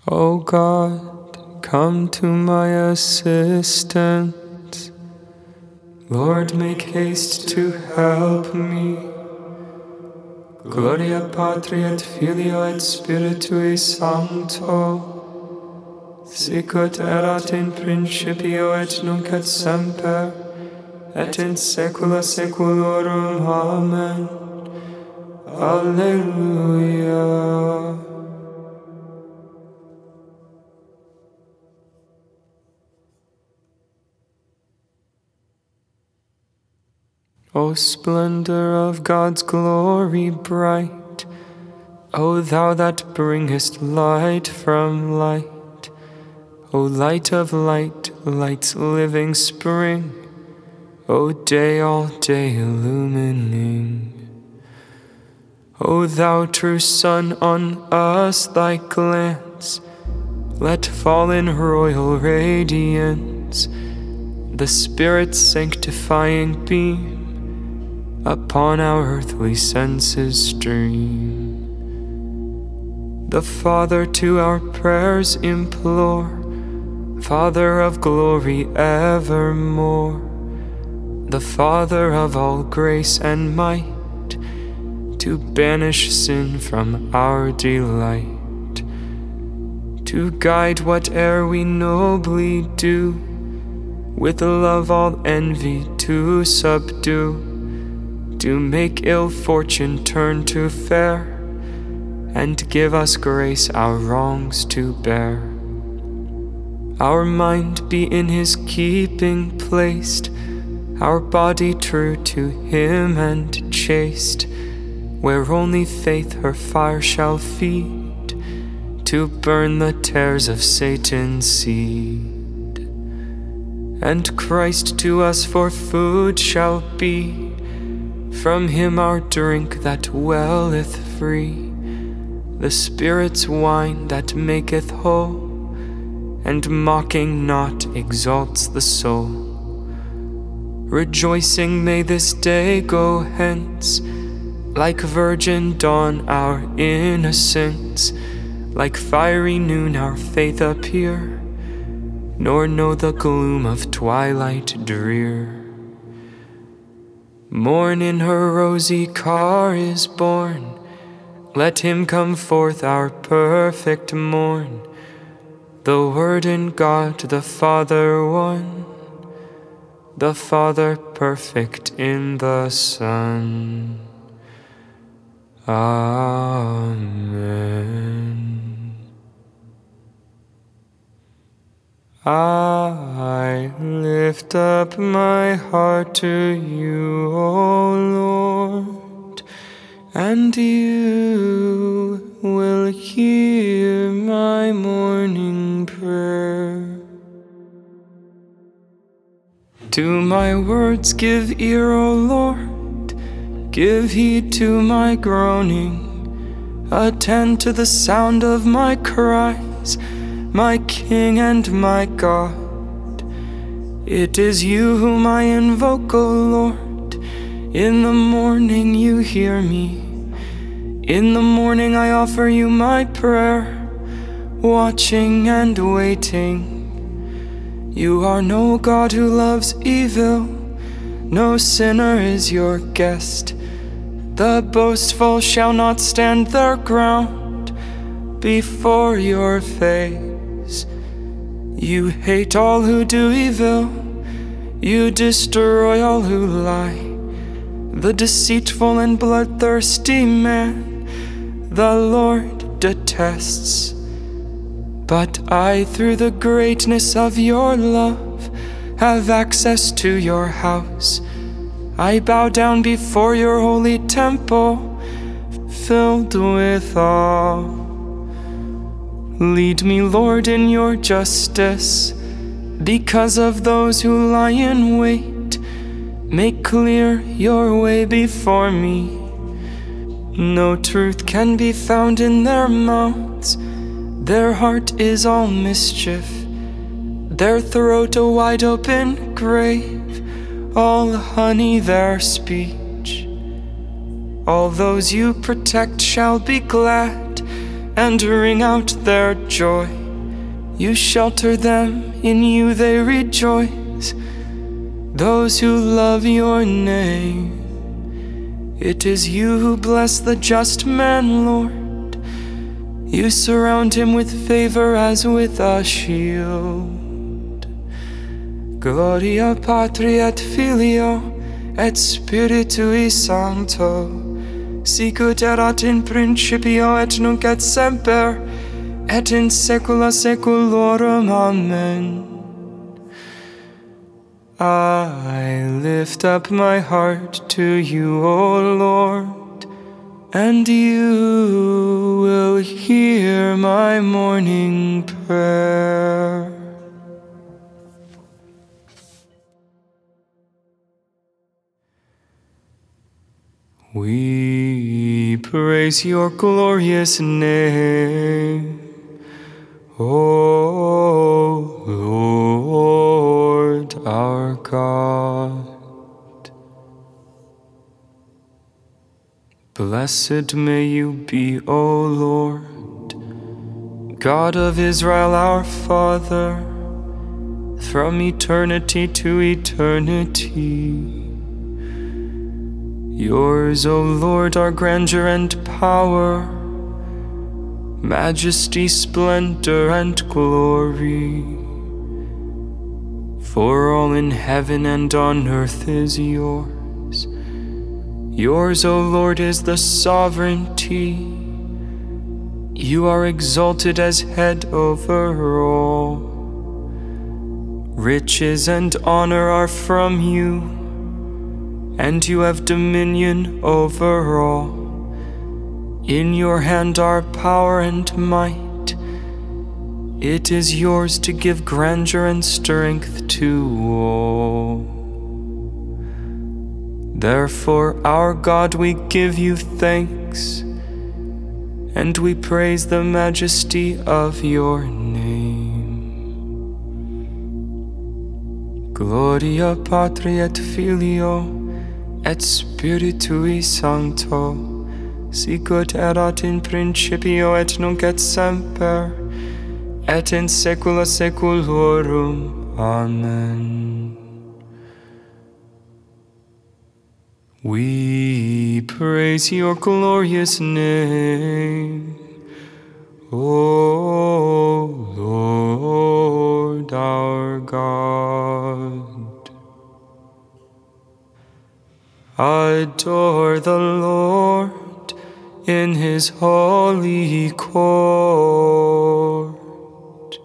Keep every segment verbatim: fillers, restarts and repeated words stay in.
O God, come to my assistance. Lord, make haste to help me. Gloria Patri et Filio et Spiritui Sancto, sicut erat in principio et nunc et semper, et in saecula saeculorum. Amen. Alleluia. O splendor of God's glory bright, O thou that bringest light from light, O light of light, light's living spring, O day all day illumining. O thou true sun, on us thy glance, let fall in royal radiance, the Spirit's sanctifying beam upon our earthly senses stream. The Father to our prayers implore, Father of glory evermore, the Father of all grace and might, to banish sin from our delight, to guide whate'er we nobly do, with love all envy to subdue, to make ill fortune turn to fair, and give us grace our wrongs to bear. Our mind be in his keeping placed, our body true to him and chaste, where only faith her fire shall feed, to burn the tares of Satan's seed. And Christ to us for food shall be, from him our drink that welleth free, the Spirit's wine that maketh whole, and mocking not exalts the soul. Rejoicing may this day go hence, like virgin dawn our innocence, like fiery noon our faith appear, nor know the gloom of twilight drear. Morn in her rosy car is born, let him come forth our perfect morn, the Word in God the Father one, the Father perfect in the Son. Amen. I lift up my heart to you, O Lord, and you will hear my morning prayer. To my words give ear, O Lord, give heed to my groaning, attend to the sound of my cries, my King and my God. It is you whom I invoke, O Lord. In the morning you hear me. In the morning I offer you my prayer, watching and waiting. You are no God who loves evil, no sinner is your guest. The boastful shall not stand their ground before your face. You hate all who do evil, you destroy all who lie. The deceitful and bloodthirsty man the Lord detests. But I, through the greatness of your love, have access to your house. I bow down before your holy temple, filled with awe. Lead me, Lord, in your justice, because of those who lie in wait. Make clear your way before me. No truth can be found in their mouths. Their heart is all mischief, their throat a wide open grave, all honey their speech. All those you protect shall be glad, and ring out their joy. You shelter them, in you they rejoice, those who love your name. It is you who bless the just man, Lord. You surround him with favor as with a shield. Gloria Patri et Filio et Spiritui Sancto, sicut erat in principio et nunc et semper, et in saecula saeculorum. Amen. I lift up my heart to you, O Lord, and you will hear my morning prayer. We praise your glorious name, O Lord our God. Blessed may you be, O Lord, God of Israel our Father, from eternity to eternity. Yours, O Lord, are grandeur and power, majesty, splendor, and glory. For all in heaven and on earth is yours. Yours, O Lord, is the sovereignty. You are exalted as head over all. Riches and honor are from you, and you have dominion over all. In your hand are power and might. It is yours to give grandeur and strength to all. Therefore, our God, we give you thanks, and we praise the majesty of your name. Gloria Patri et Filio et Spiritui Sancto, sicut erat in principio et nunc et semper, et in saecula saeculorum. Amen. We praise your glorious name, O Lord our God. Adore the Lord in his holy court.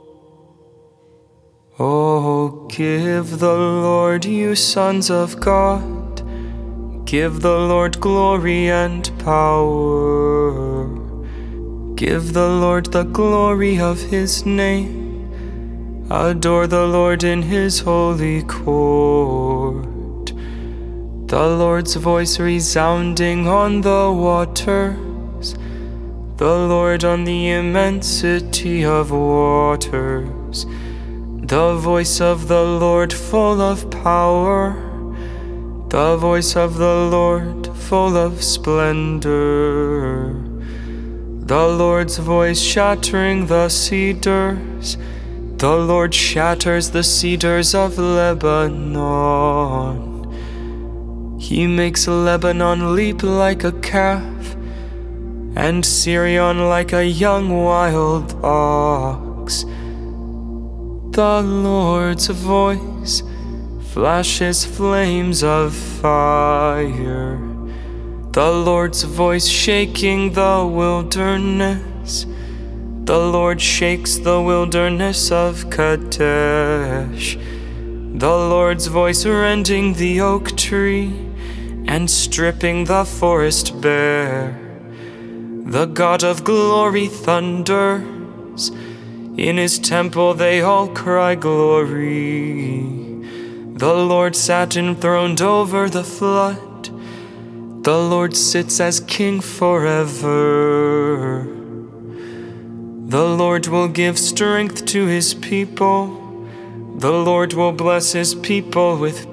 Oh, give the Lord, you sons of God, give the Lord glory and power. Give the Lord the glory of his name. Adore the Lord in his holy court. The Lord's voice resounding on the waters, the Lord on the immensity of waters. The voice of the Lord full of power, the voice of the Lord full of splendor. The Lord's voice shattering the cedars, the Lord shatters the cedars of Lebanon. He makes Lebanon leap like a calf, and Sirion like a young wild ox. The Lord's voice flashes flames of fire. The Lord's voice shaking the wilderness. The Lord shakes the wilderness of Kadesh. The Lord's voice rending the oak tree and stripping the forest bare. The God of glory thunders. In his temple they all cry glory. The Lord sat enthroned over the flood. The Lord sits as king forever. The Lord will give strength to his people. The Lord will bless his people with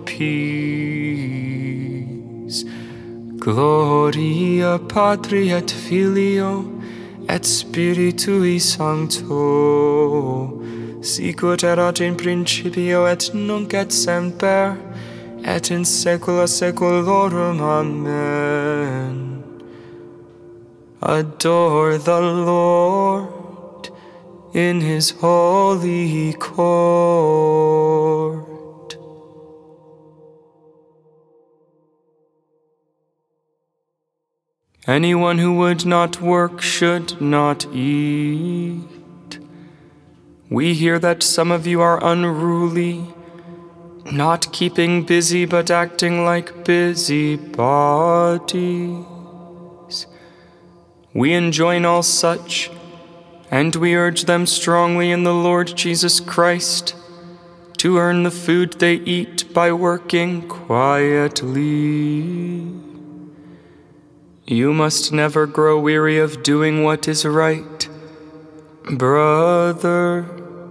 peace. Gloria Patri et Filio et Spiritui Sancto, sicut erat in principio et nunc et semper, et in saecula saeculorum. Amen. Adore the Lord in his holy court. Anyone who would not work should not eat. We hear that some of you are unruly, not keeping busy but acting like busybodies. We enjoin all such, and we urge them strongly in the Lord Jesus Christ to earn the food they eat by working quietly. You must never grow weary of doing what is right, brother.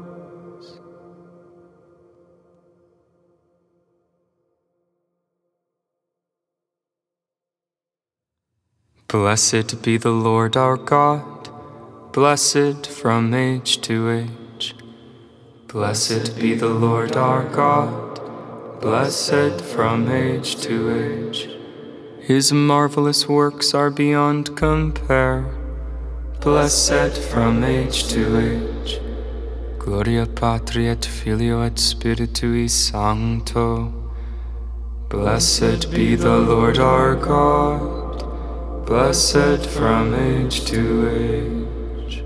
Blessed be the Lord our God, blessed from age to age. Blessed be the Lord our God, blessed from age to age. His marvelous works are beyond compare, blessed from age to age. Gloria Patri et Filio et Spiritui Sancto. Blessed be the Lord our God, blessed from age to age.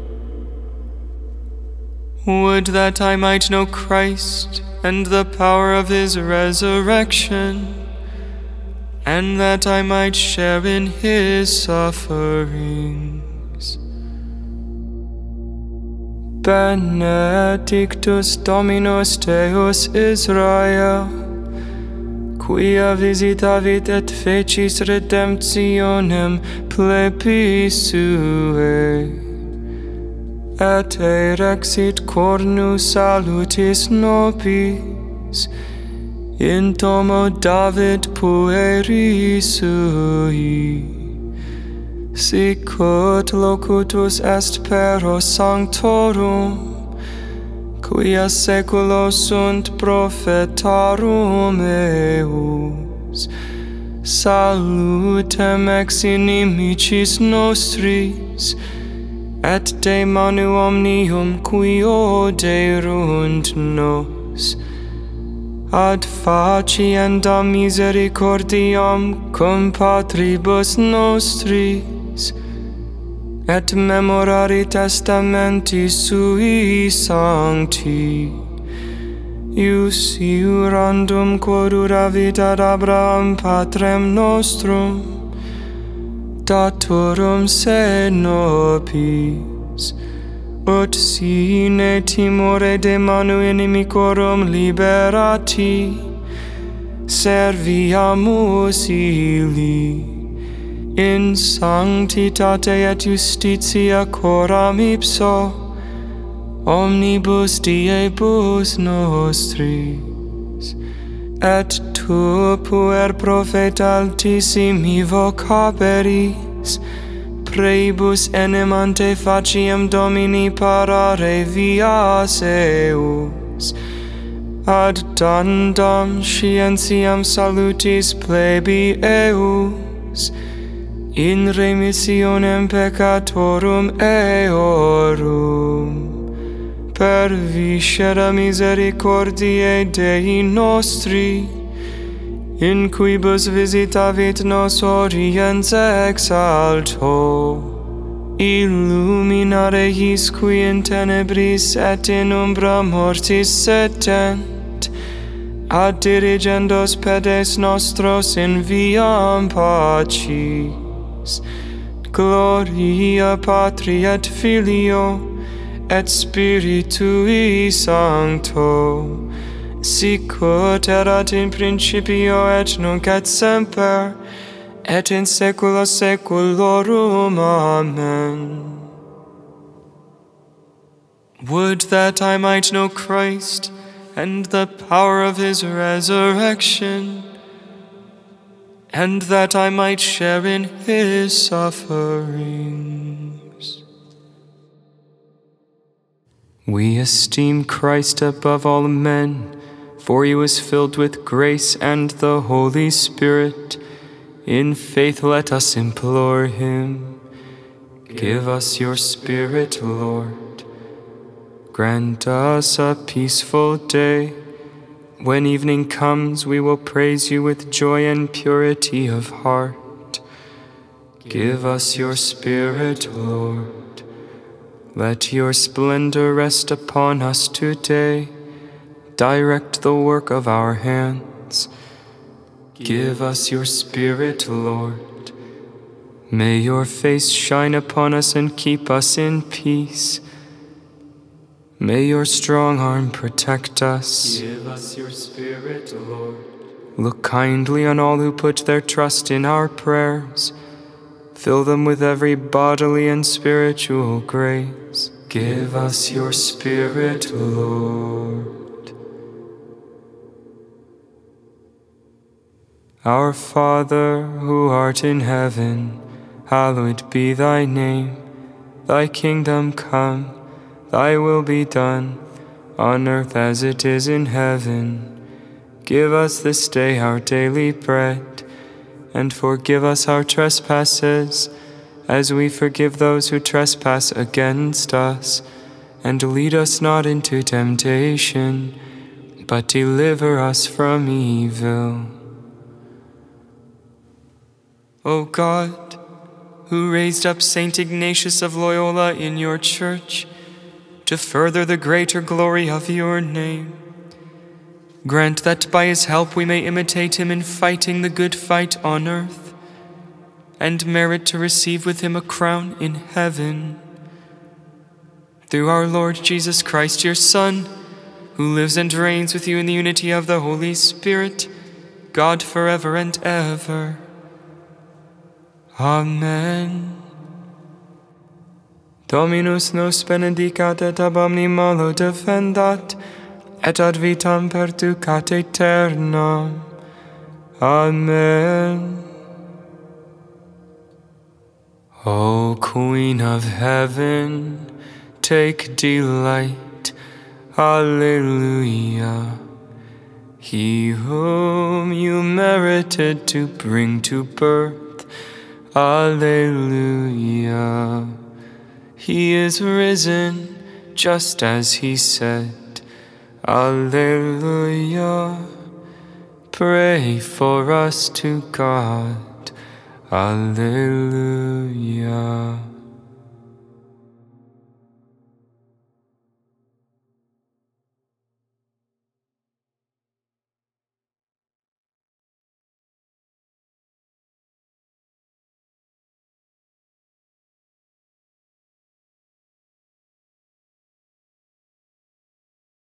Would that I might know Christ and the power of his resurrection, and that I might share in his sufferings. Benedictus Dominus Deus Israel, quia visitavit et fecis redemptionem plebis suae, et erexit cornu salutis nobis in domo David pueri sui, sicut locutus est pero sanctorum, quia saeculo sunt prophetarum eus. Salutem ex inimicis nostris, et de manu omnium qui oderunt nos, ad faciendam misericordiam cum patribus nostris, et memorari testamenti sui sancti, iusiurandum quoruravit ad Abraham patrem nostrum, datorum se nobis, ut sine timore de manu inimicorum liberati, serviamus illi, in sanctitate et justitia coram ipso, omnibus diebus nostris, et tu puer propheta altissimi vocaberis, prebus enim ante faciem Domini parare vias eus, ad dandam scientiam salutis plebi eus, in remissionem peccatorum eorum, per viscera misericordiae Dei nostri, in quibus visitavit nos oriens ex alto, illuminare his qui in tenebris et in umbra mortis setent, ad dirigendos pedes nostros in viam pacis. Gloria Patri et Filio et Spiritui Sancto, sicut erat in principio et nunc et semper, et in saecula saeculorum. Amen. Would that I might know Christ and the power of his resurrection, and that I might share in his sufferings. We esteem Christ above all men, for he was filled with grace and the Holy Spirit. In faith let us implore him. Give us your Spirit, Lord. Grant us a peaceful day. When evening comes, we will praise you with joy and purity of heart. Give us your Spirit, Lord. Let your splendor rest upon us today. Direct the work of our hands. Give us your Spirit, Lord. May your face shine upon us and keep us in peace. May your strong arm protect us. Give us your Spirit, Lord. Look kindly on all who put their trust in our prayers. Fill them with every bodily and spiritual grace. Give us your Spirit, Lord. Our Father, who art in heaven, hallowed be thy name. Thy kingdom come, thy will be done, on earth as it is in heaven. Give us this day our daily bread, and forgive us our trespasses, as we forgive those who trespass against us. And lead us not into temptation, but deliver us from evil. O God, who raised up Saint Ignatius of Loyola in your church, to further the greater glory of your name, grant that by his help we may imitate him in fighting the good fight on earth, and merit to receive with him a crown in heaven. Through our Lord Jesus Christ, your Son, who lives and reigns with you in the unity of the Holy Spirit, God forever and ever. Amen. Dominus nos benedicat et ab omni malo defendat, et ad vitam perducat aeternam. Amen. O Queen of Heaven, take delight. Alleluia. He whom you merited to bring to birth, Alleluia. He is risen, just as he said. Alleluia. Pray for us to God. Alleluia.